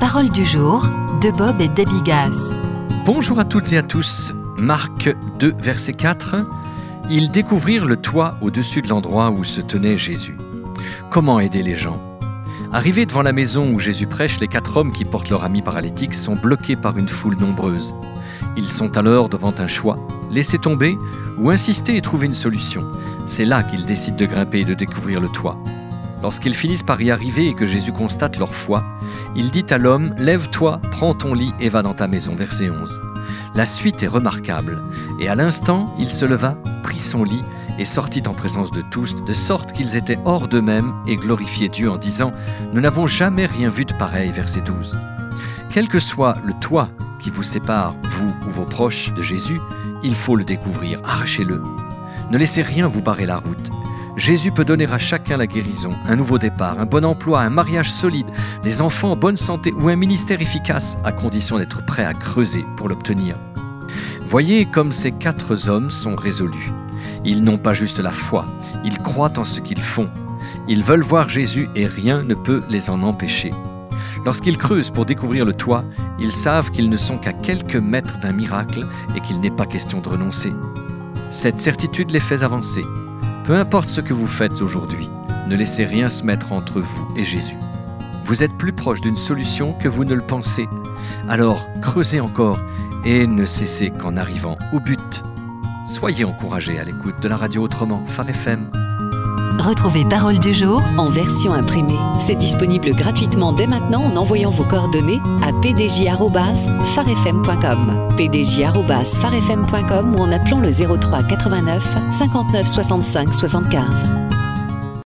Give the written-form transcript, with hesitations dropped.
Parole du jour de Bob et Debbie Gass. Bonjour à toutes et à tous. Marc 2, verset 4. Ils découvrirent le toit au-dessus de l'endroit où se tenait Jésus. Comment aider les gens ? Arrivés devant la maison où Jésus prêche, les 4 hommes qui portent leur ami paralytique sont bloqués par une foule nombreuse. Ils sont alors devant un choix, laisser tomber ou insister et trouver une solution. C'est là qu'ils décident de grimper et de découvrir le toit. Lorsqu'ils finissent par y arriver et que Jésus constate leur foi, il dit à l'homme « Lève-toi, prends ton lit et va dans ta maison » verset 11. La suite est remarquable, et à l'instant, il se leva, prit son lit et sortit en présence de tous, de sorte qu'ils étaient hors d'eux-mêmes et glorifiaient Dieu en disant « Nous n'avons jamais rien vu de pareil » verset 12. Quel que soit le toit qui vous sépare, vous ou vos proches, de Jésus, il faut le découvrir, arrachez-le. Ne laissez rien vous barrer la route. Jésus peut donner à chacun la guérison, un nouveau départ, un bon emploi, un mariage solide, des enfants en bonne santé ou un ministère efficace, à condition d'être prêt à creuser pour l'obtenir. Voyez comme ces 4 hommes sont résolus. Ils n'ont pas juste la foi, ils croient en ce qu'ils font. Ils veulent voir Jésus et rien ne peut les en empêcher. Lorsqu'ils creusent pour découvrir le toit, ils savent qu'ils ne sont qu'à quelques mètres d'un miracle et qu'il n'est pas question de renoncer. Cette certitude les fait avancer. Peu importe ce que vous faites aujourd'hui, ne laissez rien se mettre entre vous et Jésus. Vous êtes plus proche d'une solution que vous ne le pensez. Alors creusez encore et ne cessez qu'en arrivant au but. Soyez encouragés à l'écoute de la radio Autrement, Phare FM. Retrouvez Parole du jour en version imprimée. C'est disponible gratuitement dès maintenant en envoyant vos coordonnées à pdj@farefm.com, pdj@farefm.com ou en appelant le 03 89 59 65 75.